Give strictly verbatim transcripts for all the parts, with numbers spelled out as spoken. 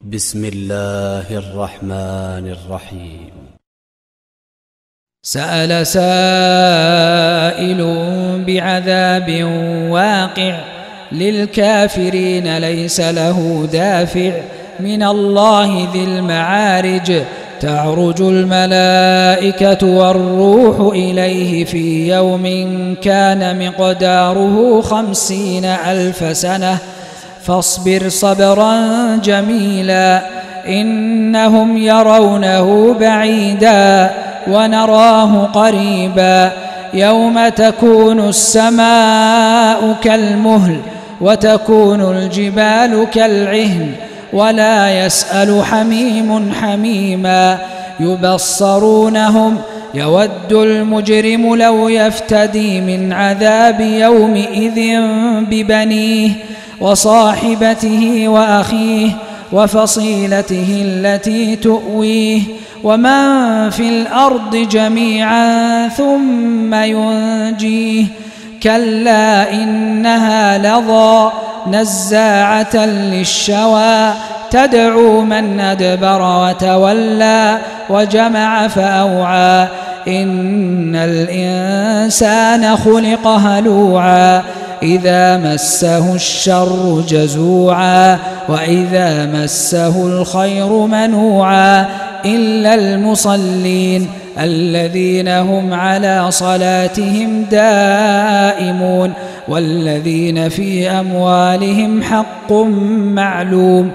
بسم الله الرحمن الرحيم. سأل سائل بعذاب واقع للكافرين ليس له دافع من الله ذي المعارج تعرج الملائكة والروح إليه في يوم كان مقداره خمسين ألف سنة فاصبر صبرا جميلا إنهم يرونه بعيدا ونراه قريبا يوم تكون السماء كالمهل وتكون الجبال كالعهن ولا يسأل حميم حميما يبصرونهم يود المجرم لو يفتدي من عذاب يومئذ ببنيه وصاحبته وأخيه وفصيلته التي تؤويه ومن في الأرض جميعا ثم ينجيه كلا إنها لظى نزاعة للشوى تدعو من أدبر وتولى وجمع فأوعى إن الإنسان خلق هلوعا إذا مسه الشر جزوعا وإذا مسه الخير منوعا إلا المصلين الذين هم على صلاتهم دائمون والذين في أموالهم حق معلوم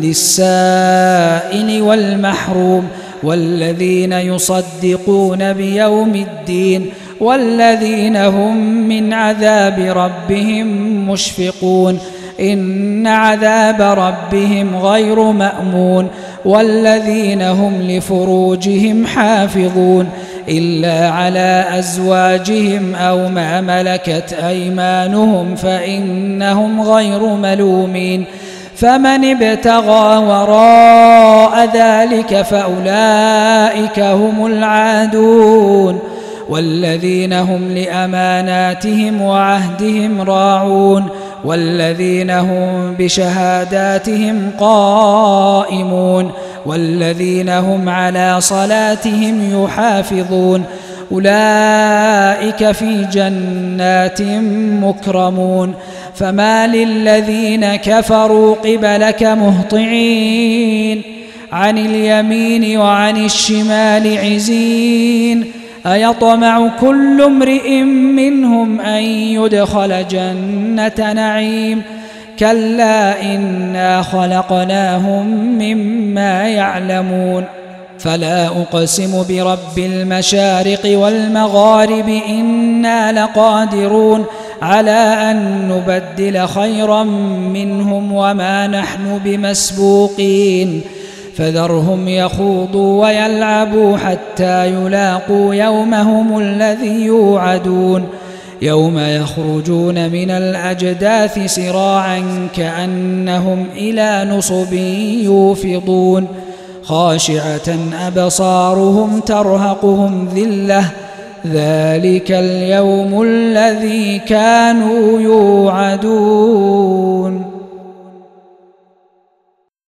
للسائل والمحروم والذين يصدقون بيوم الدين والذين هم من عذاب ربهم مشفقون إن عذاب ربهم غير مأمون والذين هم لفروجهم حافظون إلا على أزواجهم أو ما ملكت أيمانهم فإنهم غير ملومين فمن ابتغى وراء ذلك فأولئك هم العادون والذين هم لأماناتهم وعهدهم راعون والذين هم بشهاداتهم قائمون والذين هم على صلاتهم يحافظون أولئك في جنات مكرمون فما للذين كفروا قبلك مهطعين عن اليمين وعن الشمال عزين أيطمع كل امرئ منهم أن يدخل جنة نعيم كلا إنا خلقناهم مما يعلمون فلا أقسم برب المشارق والمغارب إنا لقادرون على أن نبدل خيرا منهم وما نحن بمسبوقين فذرهم يخوضوا ويلعبوا حتى يلاقوا يومهم الذي يوعدون يوم يخرجون من الأجداث سراعا كأنهم إلى نصب يوفضون خاشعة أبصارهم ترهقهم ذلة ذلك اليوم الذي كانوا يوعدون.